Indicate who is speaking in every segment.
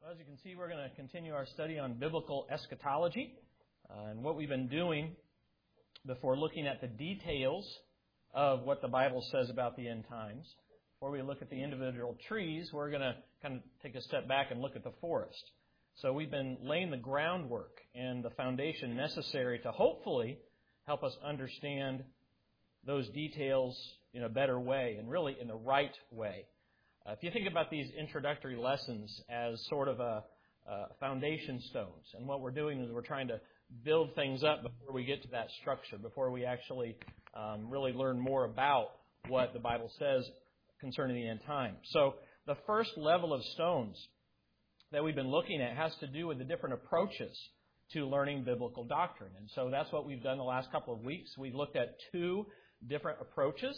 Speaker 1: Well, as you can see, we're going to continue our study on biblical eschatology. And what we've been doing before looking at the details of what the Bible says about the end times, before we look at the individual trees, we're going to kind of take a step back and look at the forest. So we've been laying the groundwork and the foundation necessary to hopefully help us understand those details in a better way and really in the right way. If you think about these introductory lessons as sort of a foundation stones, and what we're doing is we're trying to build things up before we get to that structure, before we actually really learn more about what the Bible says concerning the end time. So the first level of stones that we've been looking at has to do with the different approaches to learning biblical doctrine. And so that's what we've done the last couple of weeks. We've looked at two different approaches.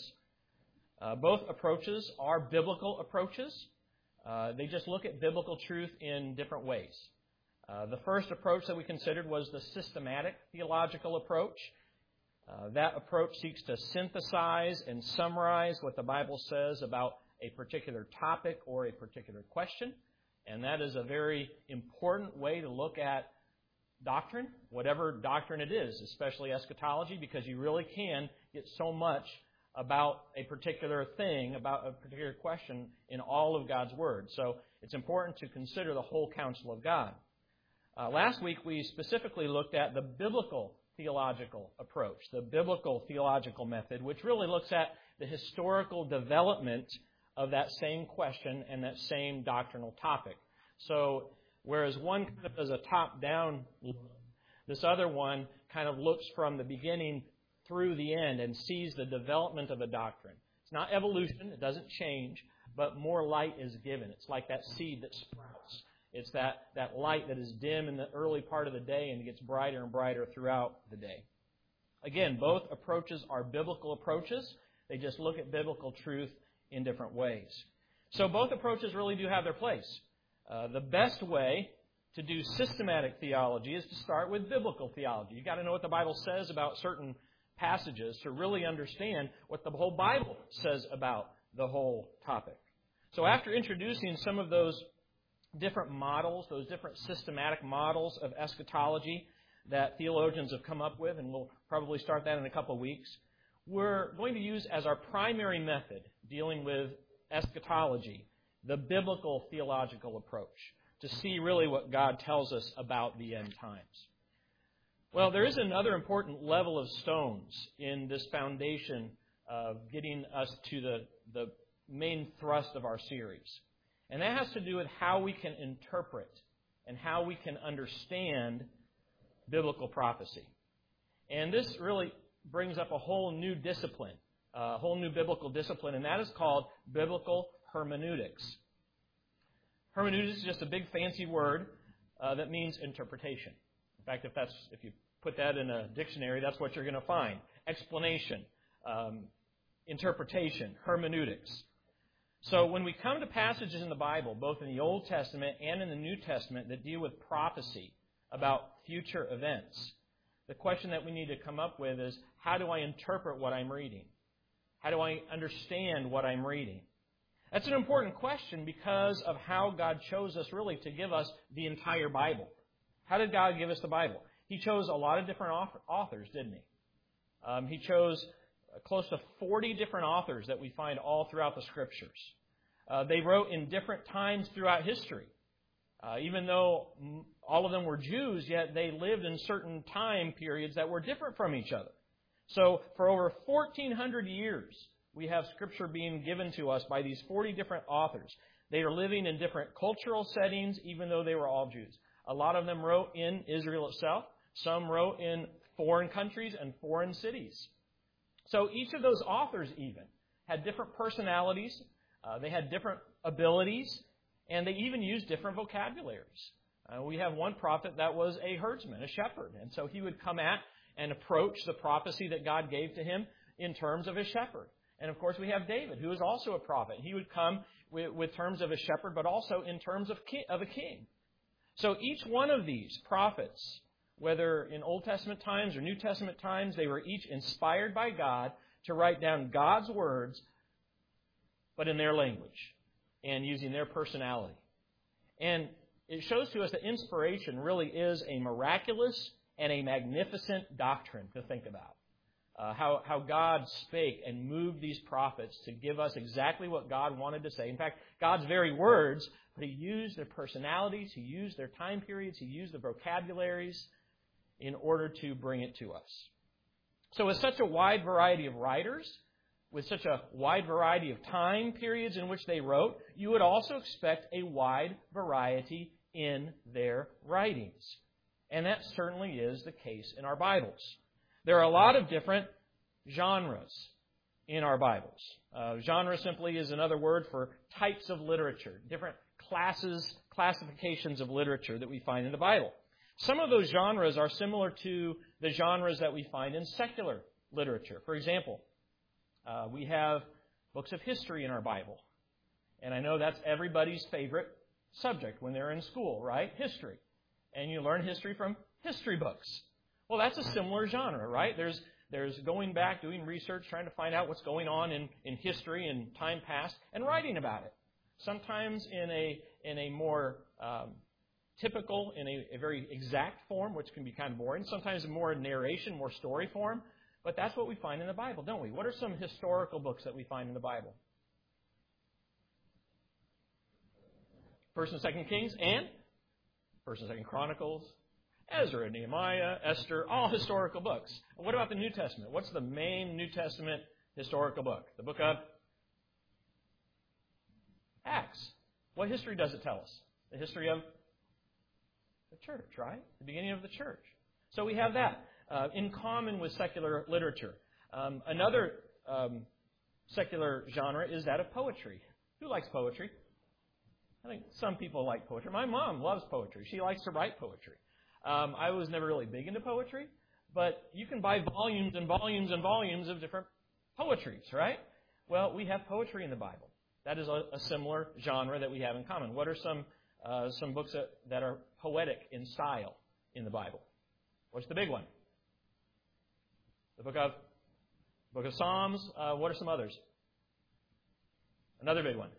Speaker 1: Both approaches are biblical approaches. They just look at biblical truth in different ways. The first approach that we considered was the systematic theological approach. That approach seeks to synthesize and summarize what the Bible says about a particular topic or a particular question. And that is a very important way to look at doctrine, whatever doctrine it is, especially eschatology, because you really can get so much about a particular thing, about a particular question in all of God's Word. So it's important to consider the whole counsel of God. Last week we specifically looked at the biblical theological approach, the biblical theological method, which really looks at the historical development of that same question and that same doctrinal topic. So whereas one kind of does a top-down look, this other one kind of looks from the beginning through the end and sees the development of a doctrine. It's not evolution, it doesn't change, but more light is given. It's like that seed that sprouts. It's that light that is dim in the early part of the day and gets brighter and brighter throughout the day. Again, both approaches are biblical approaches. They just look at biblical truth in different ways. So both approaches really do have their place. The best way to do systematic theology is to start with biblical theology. You've got to know what the Bible says about certain passages to really understand what the whole Bible says about the whole topic. So after introducing some of those different models, those different systematic models of eschatology that theologians have come up with, and we'll probably start that in a couple of weeks, we're going to use as our primary method dealing with eschatology the biblical theological approach to see really what God tells us about the end times. Well, there is another important level of stones in this foundation of getting us to the main thrust of our series. And that has to do with how we can interpret and how we can understand biblical prophecy. And this really brings up a whole new discipline, a whole new biblical discipline, and that is called biblical hermeneutics. Hermeneutics is just a big fancy word that means interpretation. In fact, if you put that in a dictionary, that's what you're going to find. Explanation, interpretation, hermeneutics. So when we come to passages in the Bible, both in the Old Testament and in the New Testament, that deal with prophecy about future events, the question that we need to come up with is, how do I interpret what I'm reading? How do I understand what I'm reading? That's an important question because of how God chose us really to give us the entire Bible. How did God give us the Bible? He chose a lot of different authors, didn't he? He chose close to 40 different authors that we find all throughout the Scriptures. They wrote in different times throughout history. Even though all of them were Jews, yet they lived in certain time periods that were different from each other. So for over 1,400 years, we have Scripture being given to us by these 40 different authors. They are living in different cultural settings, even though they were all Jews. A lot of them wrote in Israel itself. Some wrote in foreign countries and foreign cities. So each of those authors even had different personalities. They had different abilities. And they even used different vocabularies. We have one prophet that was a herdsman, a shepherd. And so he would come at and approach the prophecy that God gave to him in terms of a shepherd. And of course we have David, who is also a prophet. He would come with terms of a shepherd, but also in terms of a king. So each one of these prophets, whether in Old Testament times or New Testament times, they were each inspired by God to write down God's words, but in their language and using their personality. And it shows to us that inspiration really is a miraculous and a magnificent doctrine to think about. How God spake and moved these prophets to give us exactly what God wanted to say. In fact, God's very words, but He used their personalities, He used their time periods, He used the vocabularies in order to bring it to us. So with such a wide variety of writers, with such a wide variety of time periods in which they wrote, you would also expect a wide variety in their writings. And that certainly is the case in our Bibles. There are a lot of different genres in our Bibles. Genre simply is another word for types of literature, different classifications of literature that we find in the Bible. Some of those genres are similar to the genres that we find in secular literature. For example, we have books of history in our Bible. And I know that's everybody's favorite subject when they're in school, right? History. And you learn history from history books. Well, that's a similar genre, right? There's going back, doing research, trying to find out what's going on in history and time past, and writing about it. Sometimes in a more typical, in a very exact form, which can be kind of boring. Sometimes more narration, more story form. But that's what we find in the Bible, don't we? What are some historical books that we find in the Bible? 1st and 2nd Kings and 1st and 2nd Chronicles, Ezra, Nehemiah, Esther, all historical books. What about the New Testament? What's the main New Testament historical book? The book of Acts. What history does it tell us? The history of the church, right? The beginning of the church. So we have that in common with secular literature. Another secular genre is that of poetry. Who likes poetry? I think some people like poetry. My mom loves poetry. She likes to write poetry. I was never really big into poetry, but you can buy volumes and volumes and volumes of different poetries, right? Well, we have poetry in the Bible. That is a similar genre that we have in common. What are some books that are poetic in style in the Bible? What's the big one? The book of Psalms. What are some others? Another big one.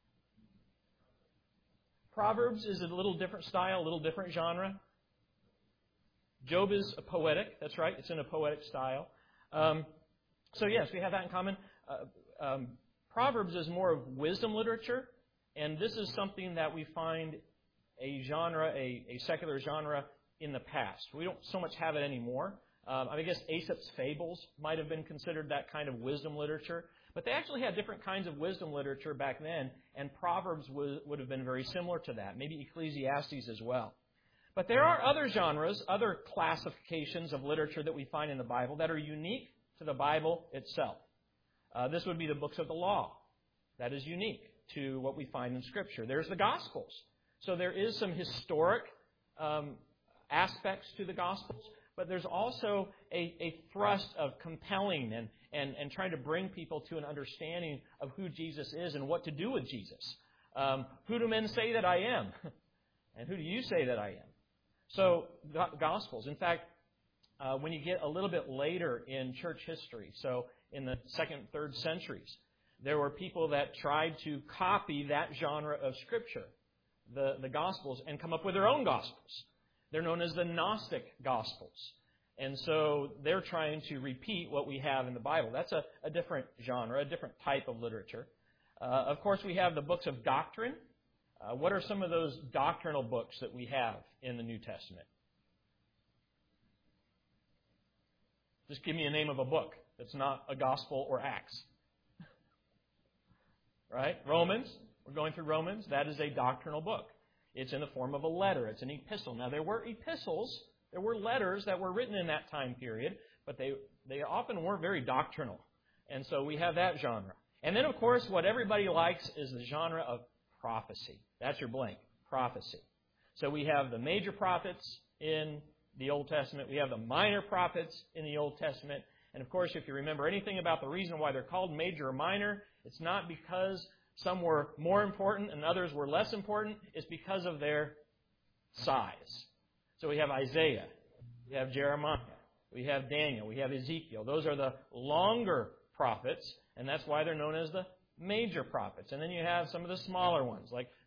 Speaker 1: Proverbs is a little different style, a little different genre. Job is a poetic. That's right. It's in a poetic style. So yes, we have that in common. Proverbs is more of wisdom literature, and this is something that we find a genre, a secular genre in the past. We don't so much have it anymore. I guess Aesop's fables might have been considered that kind of wisdom literature, but they actually had different kinds of wisdom literature back then, and Proverbs would have been very similar to that, maybe Ecclesiastes as well. But there are other genres, other classifications of literature that we find in the Bible that are unique to the Bible itself. This would be the books of the law. That is unique to what we find in Scripture. There's the Gospels. So there is some historic aspects to the Gospels, but there's also a thrust of compelling and trying to bring people to an understanding of who Jesus is and what to do with Jesus. Who do men say that I am? And who do you say that I am? So, Gospels. In fact, when you get a little bit later in church history, so in the 2nd, 3rd centuries, there were people that tried to copy that genre of Scripture, the Gospels, and come up with their own Gospels. They're known as the Gnostic Gospels. And so they're trying to repeat what we have in the Bible. That's a different genre, a different type of literature. Of course, we have the books of doctrine. What are some of those doctrinal books that we have in the New Testament? Just give me a name of a book that's not a gospel or Acts. Right? Romans. We're going through Romans. That is a doctrinal book. It's in the form of a letter. It's an epistle. Now, there were epistles. There were letters that were written in that time period, but they often weren't very doctrinal. And so we have that genre. And then, of course, what everybody likes is the genre of prophecy. That's your blank. Prophecy. So we have the major prophets in the Old Testament. We have the minor prophets in the Old Testament. And, of course, if you remember anything about the reason why they're called major or minor, it's not because some were more important and others were less important. It's because of their size. So we have Isaiah. We have Jeremiah. We have Daniel. We have Ezekiel. Those are the longer prophets, and that's why they're known as the major prophets. And then you have some of the smaller ones, like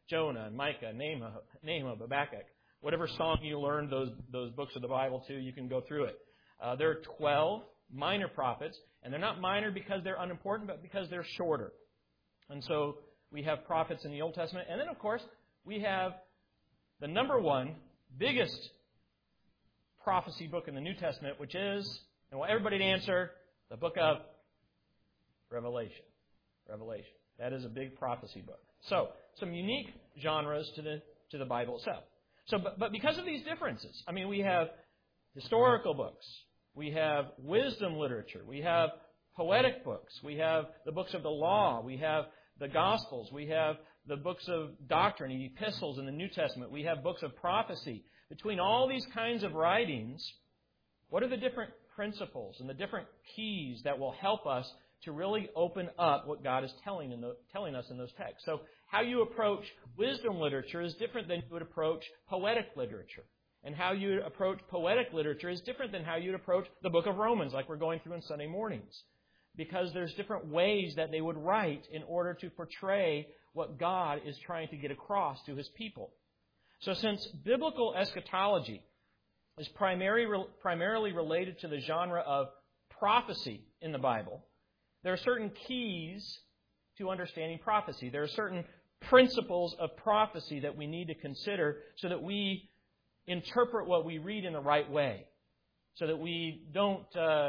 Speaker 1: Jonah and Micah, Nahum, Habakkuk. Whatever song you learned those books of the Bible to, you can go through it. There are 12 minor prophets, and they're not minor because they're unimportant, but because they're shorter. And so we have prophets in the Old Testament. And then, of course, we have the number one, biggest prophecy book in the New Testament, which is, and I want everybody to answer, the book of Revelation. Revelation. That is a big prophecy book. So, some unique genres to the Bible itself. So, but because of these differences, I mean, we have historical books, we have wisdom literature, we have poetic books, we have the books of the law, we have the Gospels, we have the books of doctrine, the epistles in the New Testament, we have books of prophecy. Between all these kinds of writings, what are the different principles and the different keys that will help us to really open up what God is telling us in those texts? So how you approach wisdom literature is different than you would approach poetic literature. And how you approach poetic literature is different than how you'd approach the book of Romans, like we're going through on Sunday mornings. Because there's different ways that they would write in order to portray what God is trying to get across to His people. So since biblical eschatology is primarily related to the genre of prophecy in the Bible, there are certain keys to understanding prophecy. There are certain principles of prophecy that we need to consider so that we interpret what we read in the right way, so that we don't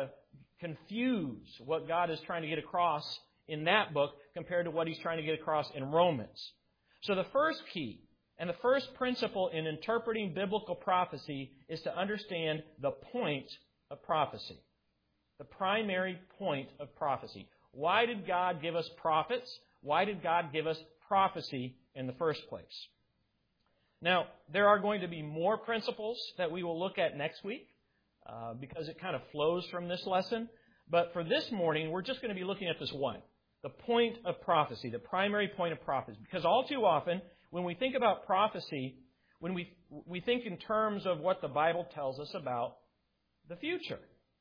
Speaker 1: confuse what God is trying to get across in that book compared to what He's trying to get across in Romans. So the first key and the first principle in interpreting biblical prophecy is to understand the point of prophecy. The primary point of prophecy. Why did God give us prophets? Why did God give us prophecy in the first place? Now, there are going to be more principles that we will look at next week because it kind of flows from this lesson. But for this morning, we're just going to be looking at this one, the point of prophecy, the primary point of prophecy. Because all too often, when we think about prophecy, when we think in terms of what the Bible tells us about the future.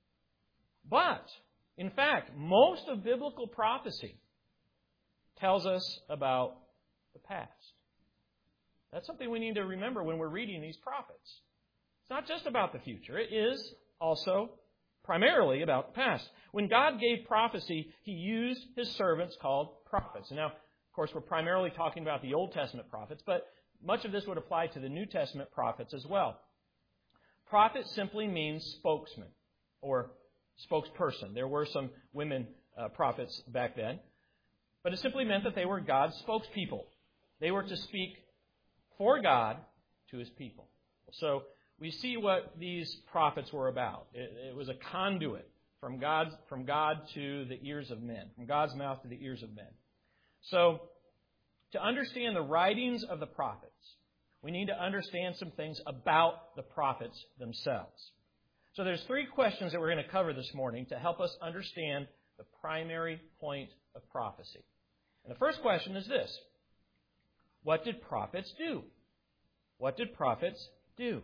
Speaker 1: But, in fact, most of biblical prophecy tells us about the past. That's something we need to remember when we're reading these prophets. It's not just about the future. It is also primarily about the past. When God gave prophecy, He used His servants called prophets. And now, of course, we're primarily talking about the Old Testament prophets, but much of this would apply to the New Testament prophets as well. Prophet simply means spokesman or spokesperson. There were some women prophets back then, but it simply meant that they were God's spokespeople. They were to speak for God to His people. So we see what these prophets were about. It was a conduit from God to the ears of men, from God's mouth to the ears of men. So to understand the writings of the prophets, we need to understand some things about the prophets themselves. So there's 3 questions that we're going to cover this morning to help us understand the primary point of prophecy. And the first question is this: what did prophets do? What did prophets do?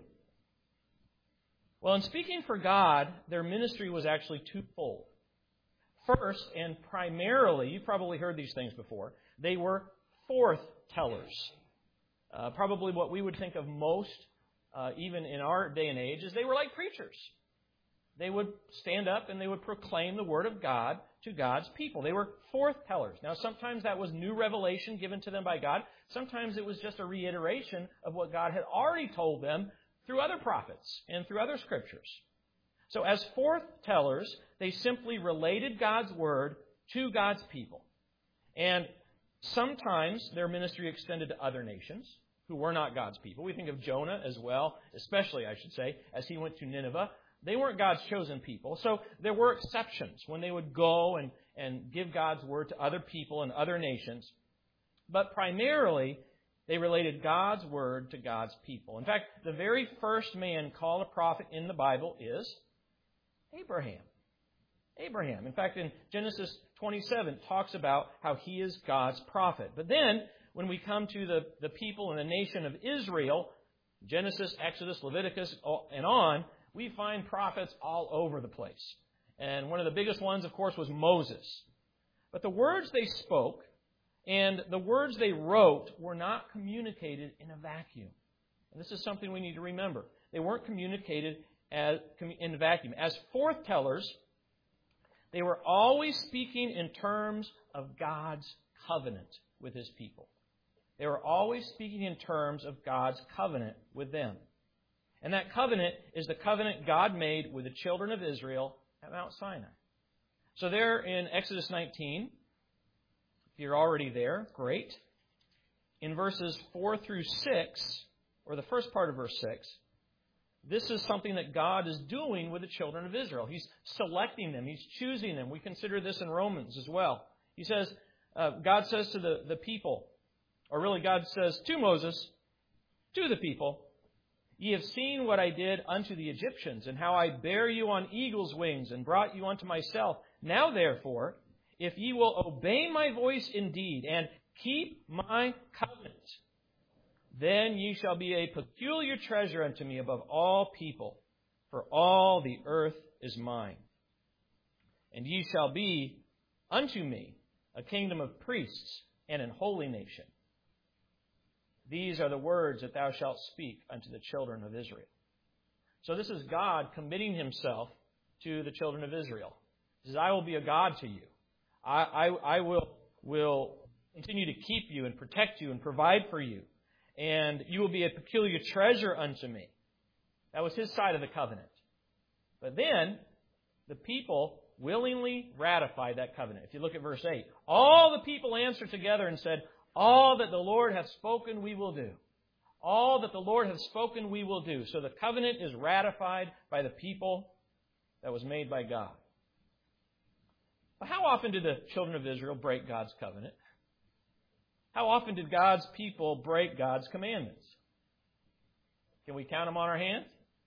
Speaker 1: Well, in speaking for God, their ministry was actually twofold. First, and primarily, you've probably heard these things before, they were forth-tellers. Probably what we would think of most, even in our day and age, is they were like preachers. They would stand up and they would proclaim the Word of God to God's people. They were forth-tellers. Now, sometimes that was new revelation given to them by God. Sometimes it was just a reiteration of what God had already told them through other prophets and through other scriptures. So as forth-tellers, they simply related God's Word to God's people. And sometimes their ministry extended to other nations who were not God's people. We think of Jonah as well, especially, I should say, as he went to Nineveh. They weren't God's chosen people. So there were exceptions when they would go and give God's Word to other people and other nations. But primarily, they related God's Word to God's people. In fact, the very first man called a prophet in the Bible is Abraham. Abraham. In fact, in Genesis 27, it talks about how he is God's prophet. But then, when we come to the people and the nation of Israel, Genesis, Exodus, Leviticus, and on, we find prophets all over the place. And one of the biggest ones, of course, was Moses. But the words they spoke And the words they wrote were not communicated in a vacuum. And this is something we need to remember. They weren't communicated in a vacuum. As forthtellers, they were always speaking in terms of God's covenant with His people. They were always speaking in terms of God's covenant with them. And that covenant is the covenant God made with the children of Israel at Mount Sinai. So there in Exodus 19, if you're already there, great. In verses 4 through 6, or the first part of verse 6, this is something that God is doing with the children of Israel. He's selecting them. He's choosing them. We consider this in Romans as well. He says, God says to the people, or really God says to Moses, to the people, "Ye have seen what I did unto the Egyptians, and how I bare you on eagle's wings, and brought you unto myself. Now therefore, if ye will obey my voice indeed, and keep my covenant, then ye shall be a peculiar treasure unto me above all people, for all the earth is mine. And ye shall be unto me a kingdom of priests and an holy nation. These are the words that thou shalt speak unto the children of Israel." So this is God committing Himself to the children of Israel. He says, "I will be a God to you. I will continue to keep you and protect you and provide for you. And you will be a peculiar treasure unto me." That was His side of the covenant. But then the people willingly ratified that covenant. If you look at verse 8, all the people answered together and said, "All that the Lord hath spoken we will do." All that the Lord hath spoken we will do. So the covenant is ratified by the people that was made by God. But how often did the children of Israel break God's covenant? How often did God's people break God's commandments? Can we count them on our hands?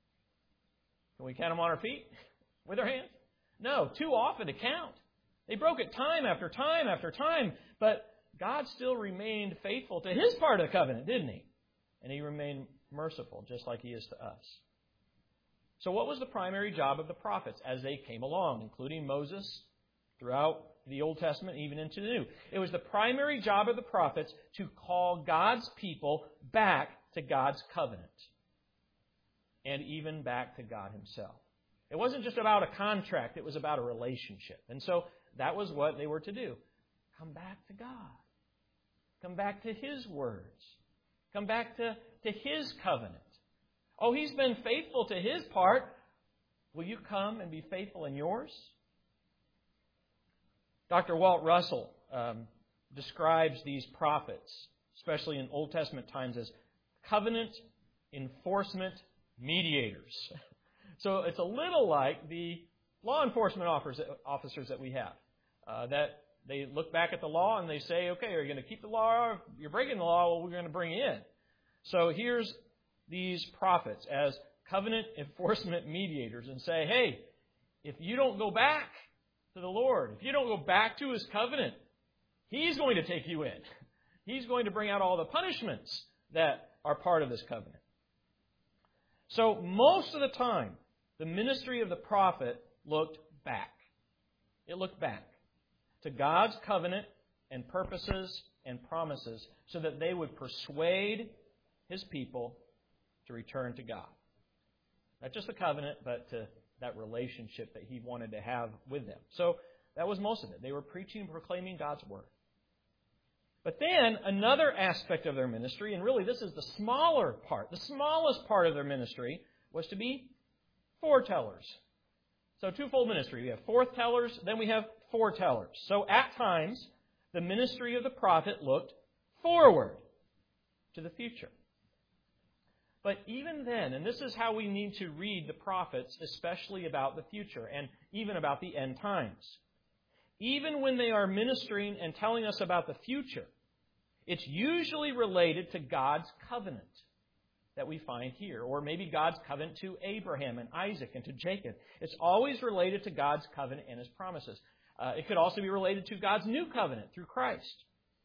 Speaker 1: Can we count them on our feet? With our hands? No, too often to count. They broke it time after time after time. But God still remained faithful to His part of the covenant, didn't He? And He remained merciful, just like He is to us. So what was the primary job of the prophets as they came along, including Moses, throughout the Old Testament, even into the New? It was the primary job of the prophets to call God's people back to God's covenant, and even back to God Himself. It wasn't just about a contract, it was about a relationship. And so that was what they were to do. Come back to God. Come back to His words. Come back to His covenant. Oh, He's been faithful to His part. Will you come and be faithful in yours? Dr. Walt Russell describes these prophets, especially in Old Testament times, as covenant enforcement mediators. So it's a little like the law enforcement officers that we have, that they look back at the law and they say, okay, are you going to keep the law? If you're breaking the law, well, we're going to bring you in. So here's these prophets as covenant enforcement mediators and say, hey, if you don't go back to the Lord, if you don't go back to His covenant, He's going to take you in. He's going to bring out all the punishments that are part of this covenant. So most of the time, the ministry of the prophet looked back. It looked back to God's covenant and purposes and promises so that they would persuade His people to return to God. Not just the covenant, but to that relationship that He wanted to have with them. So that was most of it. They were preaching and proclaiming God's Word. But then another aspect of their ministry, and really this is the smaller part, the smallest part of their ministry, was to be foretellers. So twofold ministry. We have forthtellers, then we have foretellers. So at times, the ministry of the prophet looked forward to the future. But even then, and this is how we need to read the prophets, especially about the future and even about the end times. Even when they are ministering and telling us about the future, it's usually related to God's covenant that we find here, or maybe God's covenant to Abraham and Isaac and to Jacob. It's always related to God's covenant and His promises. It could also be related to God's new covenant through Christ.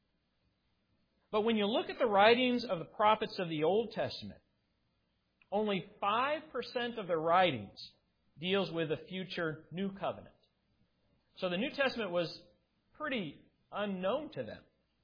Speaker 1: But when you look at the writings of the prophets of the Old Testament, only 5% of their writings deals with a future new covenant. So the New Testament was pretty unknown to them.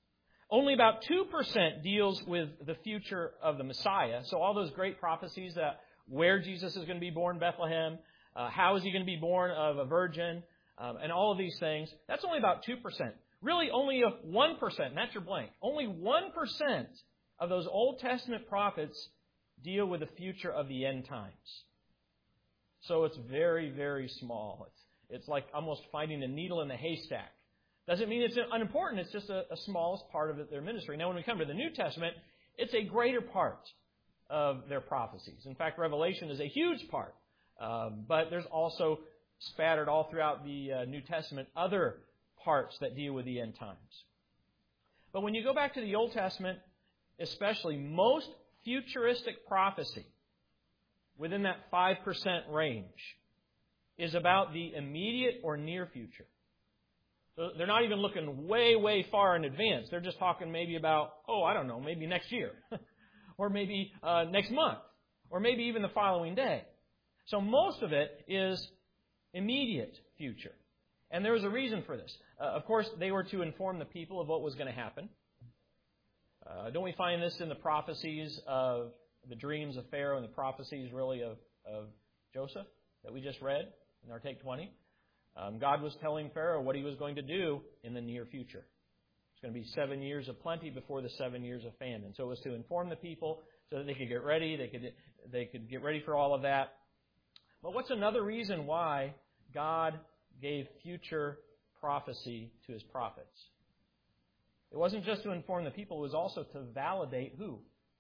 Speaker 1: Only about 2% deals with the future of the Messiah. So all those great prophecies that where Jesus is going to be born in Bethlehem, how is he going to be born of a virgin, and all of these things, that's only about 2%. Really only 1%, and that's your blank. Only 1% of those Old Testament prophets deal with the future of the end times. So it's very, very small. It's like almost finding a needle in the haystack. Doesn't mean it's unimportant. It's just a smallest part of their ministry. Now, when we come to the New Testament, it's a greater part of their prophecies. In fact, Revelation is a huge part. But there's also spattered all throughout the New Testament other parts that deal with the end times. But when you go back to the Old Testament, especially, most futuristic prophecy within that 5% range is about the immediate or near future. So they're not even looking way, way far in advance. They're just talking maybe about, maybe next year, or maybe next month, or maybe even the following day. So most of it is immediate future. And there was a reason for this. Of course, they were to inform the people of what was going to happen. Don't we find this in the prophecies of the dreams of Pharaoh and the prophecies really of Joseph that we just read in our Take 20? God was telling Pharaoh what he was going to do in the near future. It's going to be 7 years of plenty before the 7 years of famine. So it was to inform the people so that they could get ready. They could get ready for all of that. But what's another reason why God gave future prophecy to His prophets? It wasn't just to inform the people. It was also to validate who?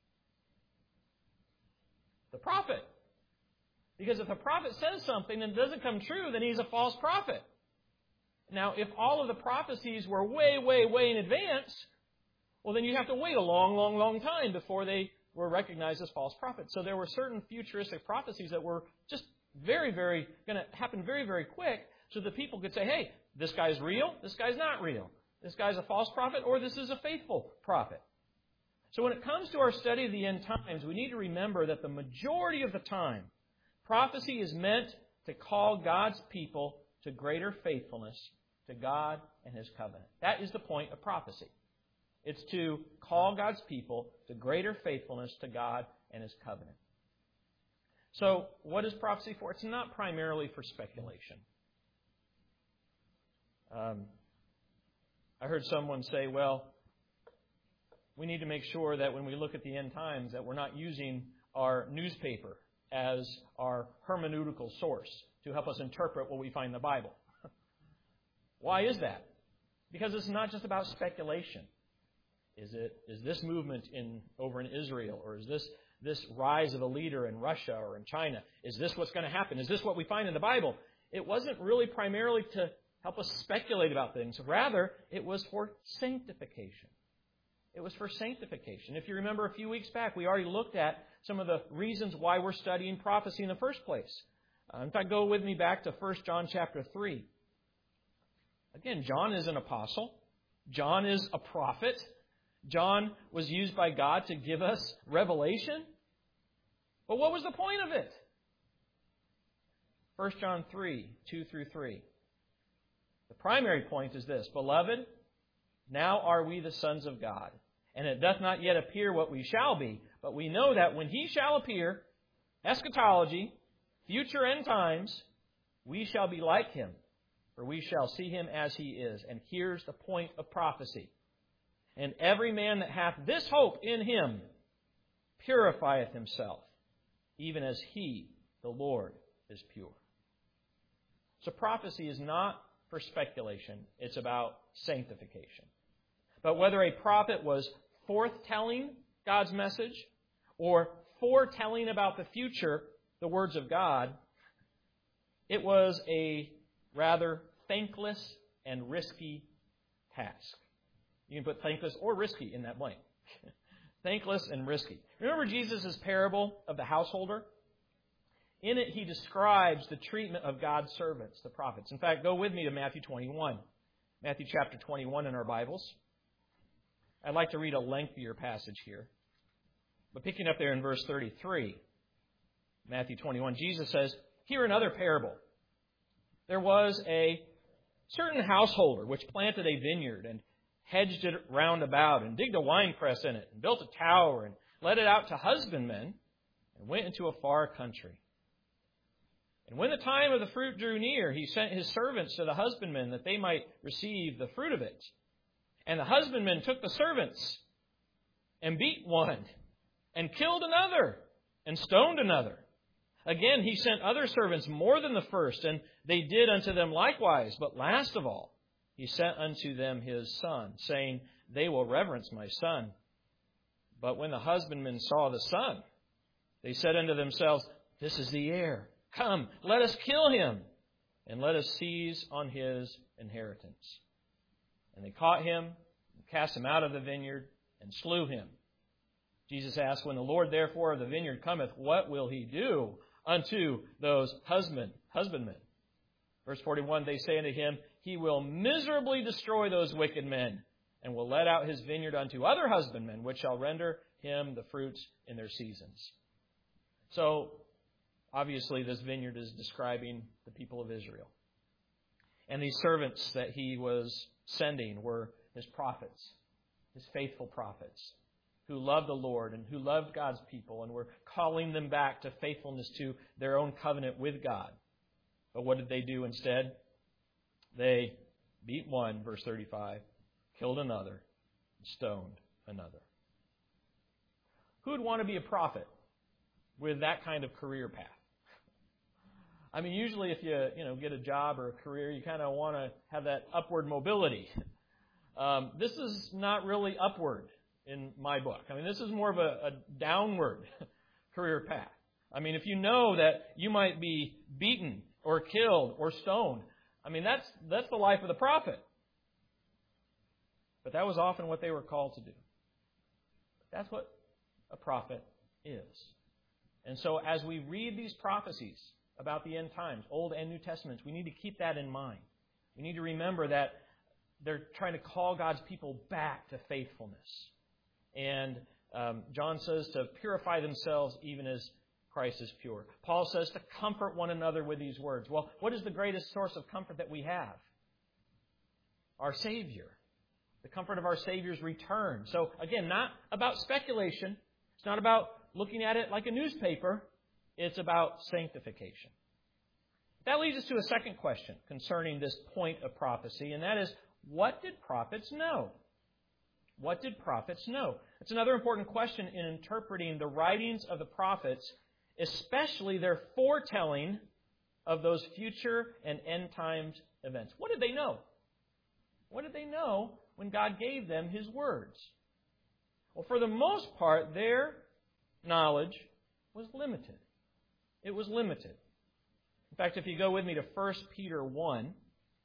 Speaker 1: The prophet. Because if the prophet says something and it doesn't come true, then he's a false prophet. Now, if all of the prophecies were way, way, way in advance, well, then you have to wait a long, long, long time before they were recognized as false prophets. So there were certain futuristic prophecies that were just very, very going to happen very, very quick, so that people could say, hey, this guy's real, this guy's not real. This guy's a false prophet, or this is a faithful prophet. So when it comes to our study of the end times, we need to remember that the majority of the time, prophecy is meant to call God's people to greater faithfulness to God and His covenant. That is the point of prophecy. It's to call God's people to greater faithfulness to God and His covenant. So, what is prophecy for? It's not primarily for speculation. I heard someone say, well, we need to make sure that when we look at the end times that we're not using our newspaper as our hermeneutical source to help us interpret what we find in the Bible. Why is that? Because it's not just about speculation. Is this movement over in Israel, or is this rise of a leader in Russia or in China? Is this what's going to happen? Is this what we find in the Bible? It wasn't really primarily to help us speculate about things. Rather, it was for sanctification. It was for sanctification. If you remember a few weeks back, we already looked at some of the reasons why we're studying prophecy in the first place. In fact, go with me back to 1 John chapter 3. Again, John is an apostle. John is a prophet. John was used by God to give us revelation. But what was the point of it? 1 John 3, 2 through 3. The primary point is this: Beloved, now are we the sons of God, and it doth not yet appear what we shall be, but we know that when He shall appear, eschatology, future end times, we shall be like Him, for we shall see Him as He is. And here's the point of prophecy. And every man that hath this hope in Him purifieth himself, even as He, the Lord, is pure. So prophecy is not for speculation. It's about sanctification. But whether a prophet was forthtelling God's message or foretelling about the future, the words of God, it was a rather thankless and risky task. You can put thankless or risky in that blank. Thankless and risky. Remember Jesus' parable of the householder? In it, he describes the treatment of God's servants, the prophets. In fact, go with me to Matthew 21. Matthew chapter 21 in our Bibles. I'd like to read a lengthier passage here. But picking up there in verse 33, Matthew 21, Jesus says, "Hear another parable. There was a certain householder which planted a vineyard and hedged it round about, and digged a winepress in it, and built a tower, and let it out to husbandmen, and went into a far country. And when the time of the fruit drew near, he sent his servants to the husbandmen, that they might receive the fruit of it. And the husbandmen took the servants, and beat one, and killed another, and stoned another. Again, he sent other servants more than the first, and they did unto them likewise. But last of all, he sent unto them his son, saying, They will reverence my son. But when the husbandmen saw the son, they said unto themselves, This is the heir. Come, let us kill him, and let us seize on his inheritance. And they caught him, and cast him out of the vineyard, and slew him. Jesus asked, When the Lord therefore of the vineyard cometh, what will he do unto those husbandmen? Verse 41, they say unto him, He will miserably destroy those wicked men, and will let out his vineyard unto other husbandmen, which shall render him the fruits in their seasons. So, obviously, this vineyard is describing the people of Israel. And these servants that he was sending were his prophets, his faithful prophets, who loved the Lord and who loved God's people and were calling them back to faithfulness to their own covenant with God. But what did they do instead? They beat one, verse 35, killed another, and stoned another. Who would want to be a prophet with that kind of career path? I mean, usually if you get a job or a career, you kind of want to have that upward mobility. This is not really upward in my book. I mean, this is more of a downward career path. I mean, if you know that you might be beaten or killed or stoned, I mean, that's the life of the prophet. But that was often what they were called to do. That's what a prophet is. And so as we read these prophecies about the end times, Old and New Testaments, we need to keep that in mind. We need to remember that they're trying to call God's people back to faithfulness. And John says to purify themselves even as Christ is pure. Paul says to comfort one another with these words. Well, what is the greatest source of comfort that we have? Our Savior. The comfort of our Savior's return. So, again, not about speculation. It's not about looking at it like a newspaper. It's about sanctification. That leads us to a second question concerning this point of prophecy, and that is, what did prophets know? What did prophets know? It's another important question in interpreting the writings of the prophets, especially their foretelling of those future and end times events. What did they know? What did they know when God gave them His words? Well, for the most part, their knowledge was limited. It was limited. In fact, if you go with me to 1 Peter 1,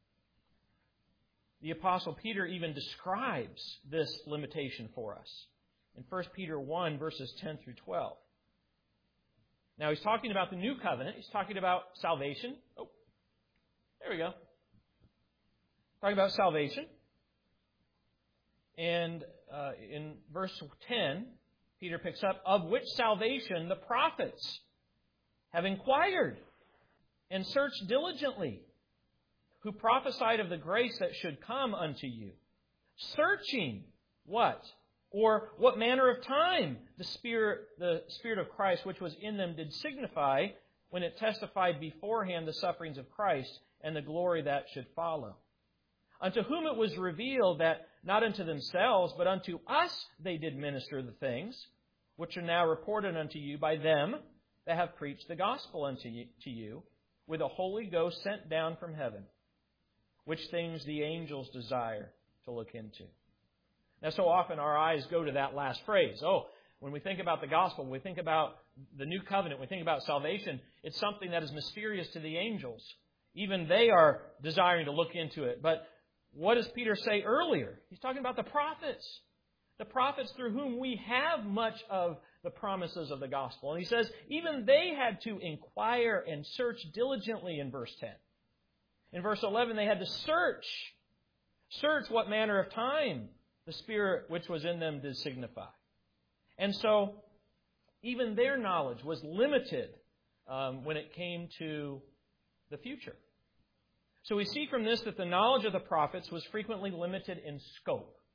Speaker 1: the Apostle Peter even describes this limitation for us. In 1 Peter 1, verses 10 through 12. Now, he's talking about the new covenant. He's talking about salvation. Oh, there we go. Talking about salvation. And in verse 10, Peter picks up, of which salvation the prophets have inquired and searched diligently, who prophesied of the grace that should come unto you, searching what? Or what manner of time the Spirit of Christ which was in them did signify when it testified beforehand the sufferings of Christ and the glory that should follow. Unto whom it was revealed that not unto themselves, but unto us they did minister the things, which are now reported unto you by them that have preached the gospel unto you, with a Holy Ghost sent down from heaven, which things the angels desire to look into. Now, so often our eyes go to that last phrase. Oh, when we think about the gospel, when we think about the new covenant, we think about salvation, it's something that is mysterious to the angels. Even they are desiring to look into it. But what does Peter say earlier? He's talking about the prophets. The prophets through whom we have much of the promises of the gospel. And he says, even they had to inquire and search diligently in verse 10. In verse 11, they had to search what manner of time the Spirit which was in them did signify. And so, even their knowledge was limited when it came to the future. So we see from this that the knowledge of the prophets was frequently limited in scope.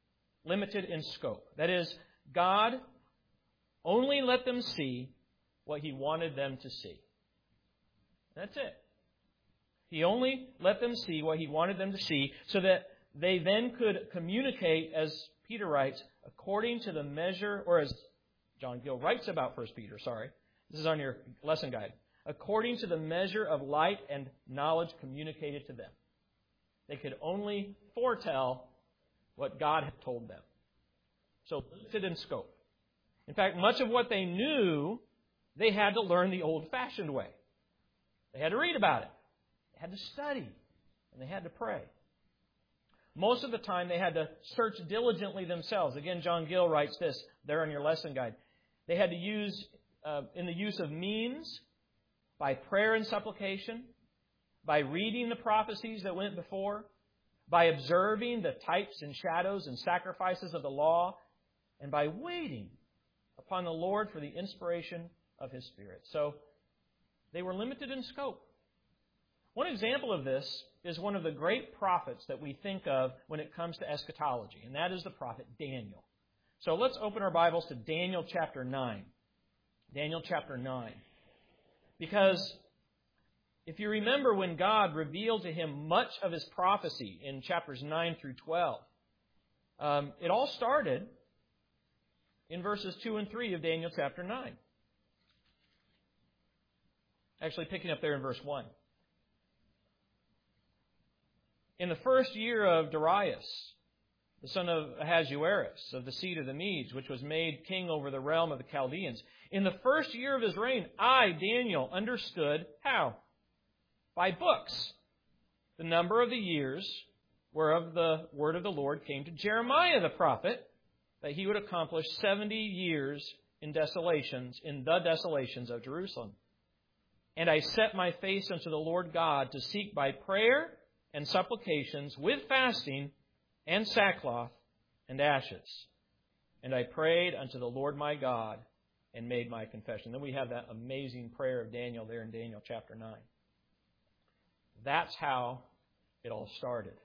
Speaker 1: limited in scope. That is, God only let them see what He wanted them to see. That's it. He only let them see what He wanted them to see so that they then could communicate, as Peter writes, according to the measure, or as John Gill writes about 1 Peter, this is on your lesson guide, according to the measure of light and knowledge communicated to them. They could only foretell what God had told them. So limited in scope. In fact, much of what they knew, they had to learn the old-fashioned way. They had to read about it. They had to study. And they had to pray. Most of the time, they had to search diligently themselves. Again, John Gill writes this there on your lesson guide. They had to use, in the use of means, by prayer and supplication, by reading the prophecies that went before, by observing the types and shadows and sacrifices of the law, and by waiting upon the Lord for the inspiration of His Spirit. So, they were limited in scope. One example of this is one of the great prophets that we think of when it comes to eschatology, and that is the prophet Daniel. So let's open our Bibles to Daniel chapter 9. Daniel chapter 9. Because if you remember when God revealed to him much of His prophecy in chapters 9 through 12, it all started in verses 2 and 3 of Daniel chapter 9. Actually, picking up there in verse 1. In the first year of Darius, the son of Ahasuerus, of the seed of the Medes, which was made king over the realm of the Chaldeans, in the first year of his reign, I, Daniel, understood how? By books, the number of the years whereof the word of the Lord came to Jeremiah the prophet, that he would accomplish 70 years in the desolations of Jerusalem. And I set my face unto the Lord God to seek by prayer and supplications with fasting and sackcloth and ashes. And I prayed unto the Lord my God and made my confession. Then we have that amazing prayer of Daniel there in Daniel chapter 9. That's how it all started.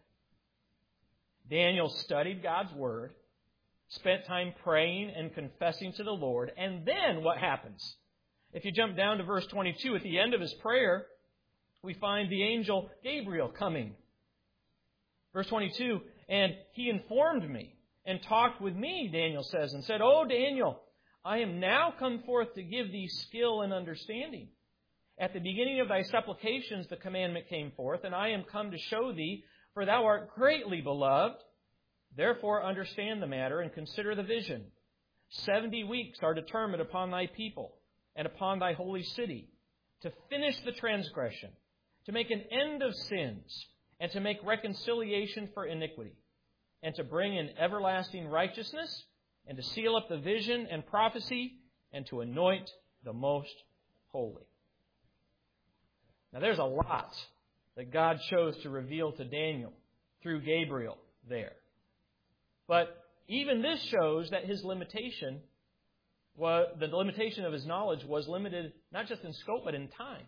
Speaker 1: Daniel studied God's Word, spent time praying and confessing to the Lord, and then what happens? If you jump down to verse 22, at the end of his prayer, we find the angel Gabriel coming. Verse 22, and he informed me and talked with me, Daniel says, and said, O Daniel, I am now come forth to give thee skill and understanding. At the beginning of thy supplications the commandment came forth, and I am come to show thee, for thou art greatly beloved. Therefore understand the matter and consider the vision. 70 weeks are determined upon thy people and upon thy holy city, to finish the transgression, to make an end of sins, and to make reconciliation for iniquity, and to bring in everlasting righteousness, and to seal up the vision and prophecy, and to anoint the most holy. Now there's a lot that God chose to reveal to Daniel through Gabriel there. But even this shows that his limitation, the limitation of his knowledge was limited not just in scope, but in time.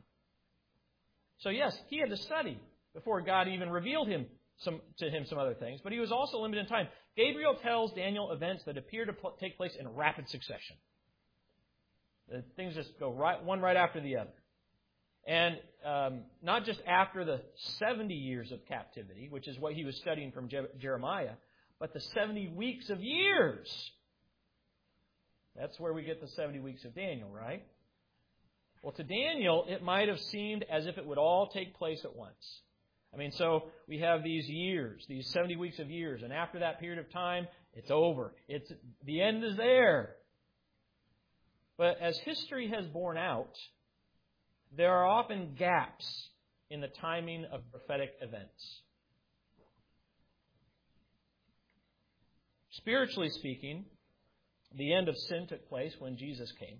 Speaker 1: So yes, he had to study before God even revealed to him some other things, but he was also limited in time. Gabriel tells Daniel events that appear to take place in rapid succession. The things just go one right after the other. And not just after the 70 years of captivity, which is what he was studying from Jeremiah, but the 70 weeks of years. That's where we get the 70 weeks of Daniel, right? Well, to Daniel, it might have seemed as if it would all take place at once. I mean, so we have these years, these 70 weeks of years, and after that period of time, it's over. The end is there. But as history has borne out, there are often gaps in the timing of prophetic events. Spiritually speaking, the end of sin took place when Jesus came.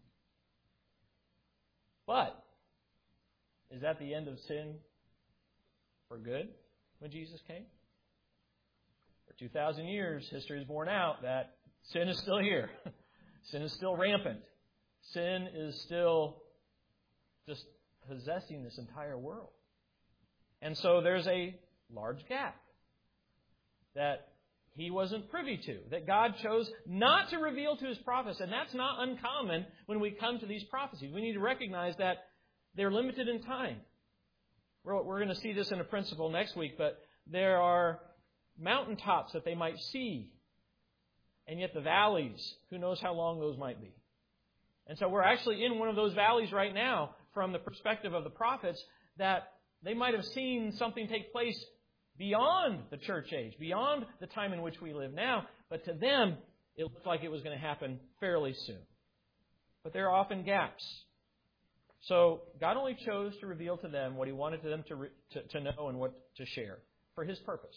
Speaker 1: But is that the end of sin for good when Jesus came? For 2,000 years, history has borne out that sin is still here. Sin is still rampant. Sin is still just possessing this entire world. And so there's a large gap that he wasn't privy to, that God chose not to reveal to his prophets. And that's not uncommon when we come to these prophecies. We need to recognize that they're limited in time. We're going to see this in a principle next week, but there are mountaintops that they might see, and yet the valleys, who knows how long those might be. And so we're actually in one of those valleys right now from the perspective of the prophets, that they might have seen something take place beyond the church age, beyond the time in which we live now, but to them, it looked like it was going to happen fairly soon. But there are often gaps. So God only chose to reveal to them what He wanted them to know and what to share for His purpose.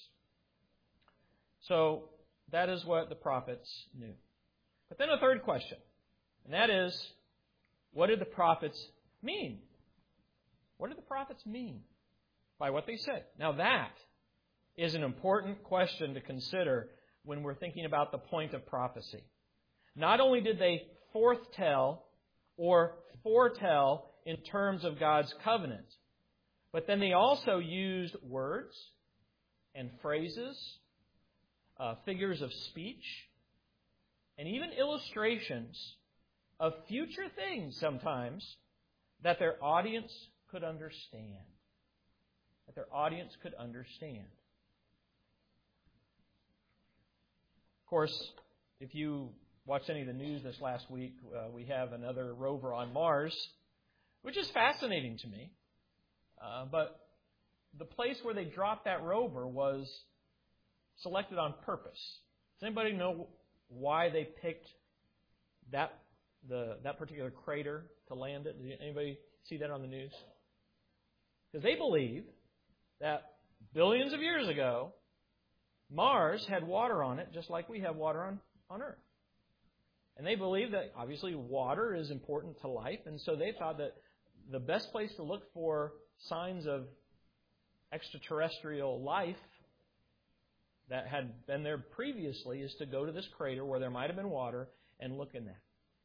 Speaker 1: So that is what the prophets knew. But then a third question, and that is, what did the prophets mean? What did the prophets mean by what they said? Now that is an important question to consider when we're thinking about the point of prophecy. Not only did they foretell or foretell in terms of God's covenant, but then they also used words and phrases, figures of speech, and even illustrations of future things sometimes that their audience could understand. That their audience could understand. Of course, if you watched any of the news this last week, we have another rover on Mars, which is fascinating to me. But the place where they dropped that rover was selected on purpose. Does anybody know why they picked that particular crater to land it? Did anybody see that on the news? Because they believe that billions of years ago, Mars had water on it just like we have water on Earth. And they believe that obviously water is important to life, and so they thought that the best place to look for signs of extraterrestrial life that had been there previously is to go to this crater where there might have been water and look in that.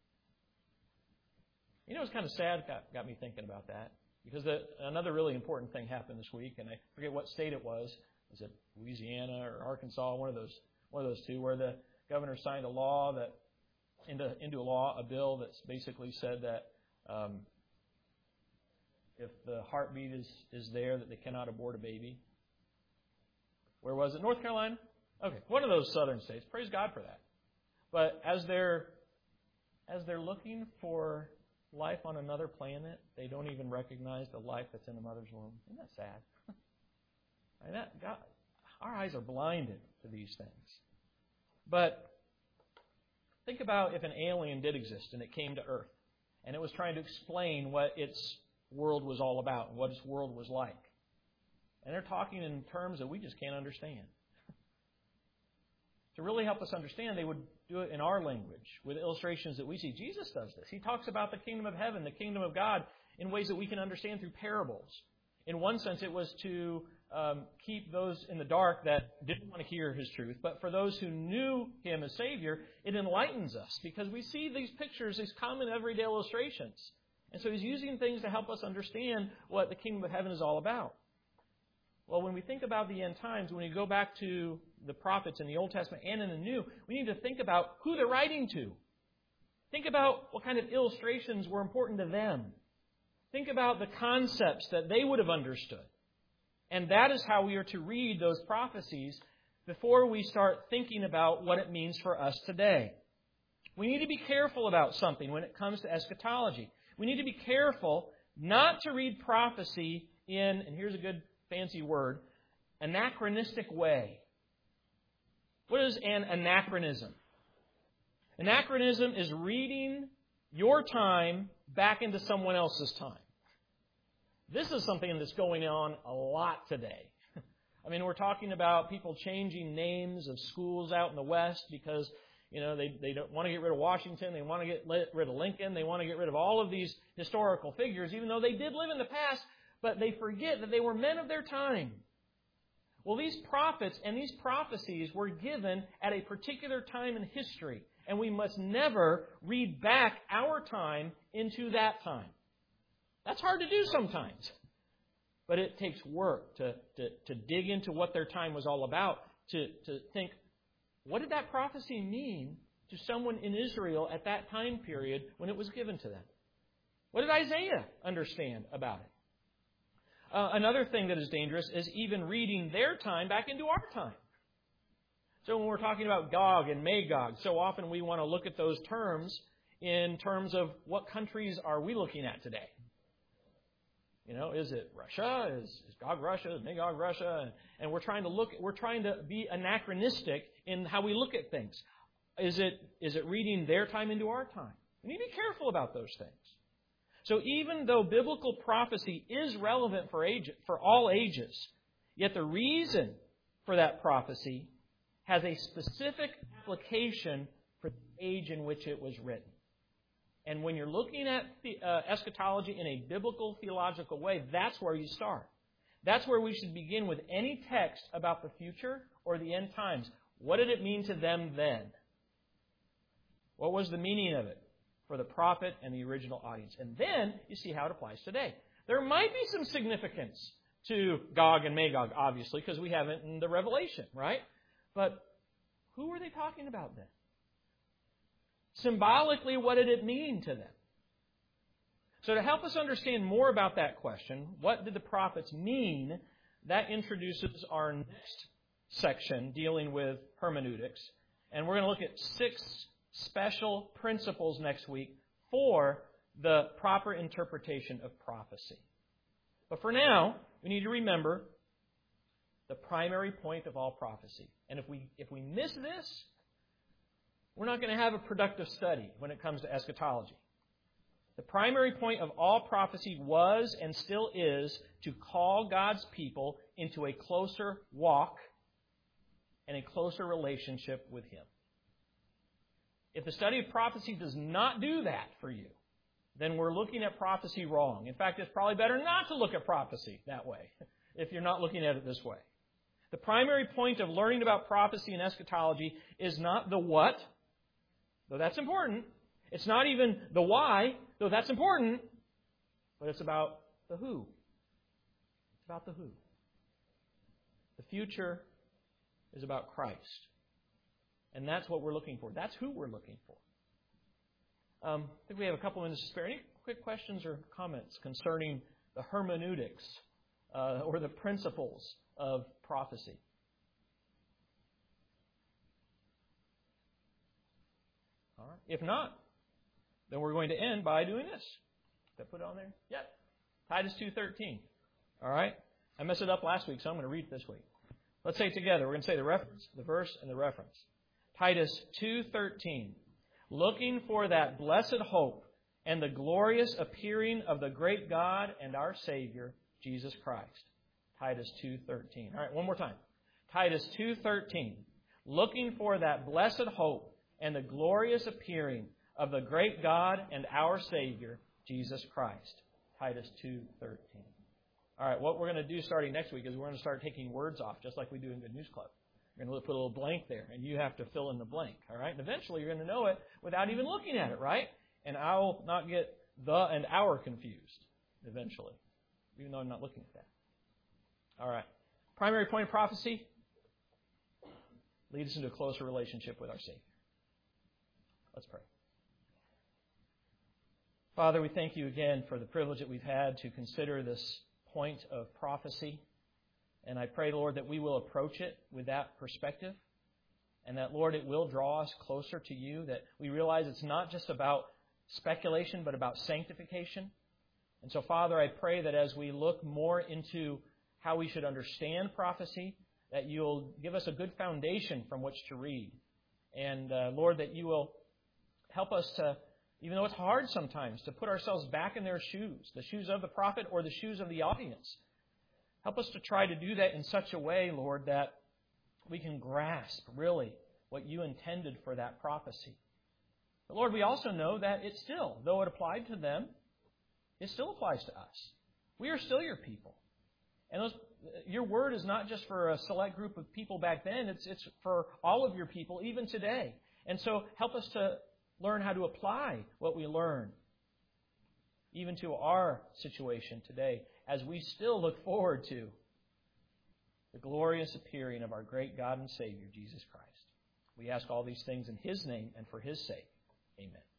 Speaker 1: You know, it's kind of sad, got me thinking about that, because another really important thing happened this week, and I forget what state it was. Was it Louisiana or Arkansas? One of those two, where the governor signed a law into law a bill that basically said that if the heartbeat is there, that they cannot abort a baby. Where was it? North Carolina? Okay, one of those southern states. Praise God for that. But as they're looking for life on another planet, they don't even recognize the life that's in the mother's womb. Isn't that sad? I mean, God, our eyes are blinded to these things. But think about if an alien did exist and it came to Earth and it was trying to explain what its world was all about and what its world was like. And they're talking in terms that we just can't understand. To really help us understand, they would do it in our language with illustrations that we see. Jesus does this. He talks about the kingdom of heaven, the kingdom of God, in ways that we can understand through parables. In one sense, it was to keep those in the dark that didn't want to hear His truth. But for those who knew Him as Savior, it enlightens us because we see these pictures, these common everyday illustrations. And so He's using things to help us understand what the kingdom of heaven is all about. Well, when we think about the end times, when we go back to the prophets in the Old Testament and in the New, we need to think about who they're writing to. Think about what kind of illustrations were important to them. Think about the concepts that they would have understood. And that is how we are to read those prophecies before we start thinking about what it means for us today. We need to be careful about something when it comes to eschatology. We need to be careful not to read prophecy in, and here's a good fancy word, anachronistic way. What is an anachronism? Anachronism is reading your time back into someone else's time. This is something that's going on a lot today. I mean, we're talking about people changing names of schools out in the West because, you know, they don't want to get rid of Washington. They want to get rid of Lincoln. They want to get rid of all of these historical figures, even though they did live in the past, but they forget that they were men of their time. Well, these prophets and these prophecies were given at a particular time in history, and we must never read back our time into that time. That's hard to do sometimes. But it takes work to dig into what their time was all about, to think, what did that prophecy mean to someone in Israel at that time period when it was given to them? What did Isaiah understand about it? Another thing that is dangerous is even reading their time back into our time. So when we're talking about Gog and Magog, so often we want to look at those terms in terms of what countries are we looking at today? Is it Russia? Is Gog Russia? Is Magog Russia? And we're trying to be anachronistic in how we look at things. Is it reading their time into our time? We need to be careful about those things. So even though biblical prophecy is relevant for all ages, yet the reason for that prophecy has a specific application for the age in which it was written. And when you're looking at eschatology in a biblical theological way, that's where you start. That's where we should begin with any text about the future or the end times. What did it mean to them then? What was the meaning of it for the prophet and the original audience? And then you see how it applies today. There might be some significance to Gog and Magog, obviously, because we have it in the Revelation, right? But who were they talking about then? Symbolically, what did it mean to them? So to help us understand more about that question, what did the prophets mean? That introduces our next section dealing with hermeneutics. And we're going to look at 6 special principles next week for the proper interpretation of prophecy. But for now, we need to remember the primary point of all prophecy. And if we miss this, we're not going to have a productive study when it comes to eschatology. The primary point of all prophecy was and still is to call God's people into a closer walk and a closer relationship with Him. If the study of prophecy does not do that for you, then we're looking at prophecy wrong. In fact, it's probably better not to look at prophecy that way if you're not looking at it this way. The primary point of learning about prophecy and eschatology is not the what, though that's important. It's not even the why, though that's important. But it's about the who. It's about the who. The future is about Christ. And that's what we're looking for. That's who we're looking for. I think we have a couple minutes to spare. Any quick questions or comments concerning the hermeneutics or the principles of prophecy? All right. If not, then we're going to end by doing this. Did I put it on there? Yep. Titus 2:13. All right. I messed it up last week, so I'm going to read it this week. Let's say it together. We're going to say the reference, the verse, and the reference. Titus 2:13. Looking for that blessed hope and the glorious appearing of the great God and our Savior, Jesus Christ. Titus 2:13. All right, one more time. Titus 2:13. Looking for that blessed hope and the glorious appearing of the great God and our Savior, Jesus Christ. Titus 2:13. All right, what we're going to do starting next week is we're going to start taking words off, just like we do in Good News Club. We're going to put a little blank there, and you have to fill in the blank. All right, and eventually you're going to know it without even looking at it, right? And I'll not get the and our confused eventually, even though I'm not looking at that. All right, primary point of prophecy, lead us into a closer relationship with our Savior. Let's pray. Father, we thank you again for the privilege that we've had to consider this point of prophecy. And I pray, Lord, that we will approach it with that perspective. And that, Lord, it will draw us closer to you. That we realize it's not just about speculation, but about sanctification. And so, Father, I pray that as we look more into how we should understand prophecy, that you'll give us a good foundation from which to read. And, Lord, that you will help us to, even though it's hard sometimes, to put ourselves back in their shoes, the shoes of the prophet or the shoes of the audience. Help us to try to do that in such a way, Lord, that we can grasp really what you intended for that prophecy. But Lord, we also know that it still, though it applied to them, it still applies to us. We are still your people. And your word is not just for a select group of people back then, it's for all of your people, even today. And so help us to learn how to apply what we learn, even to our situation today, as we still look forward to the glorious appearing of our great God and Savior, Jesus Christ. We ask all these things in His name and for His sake. Amen.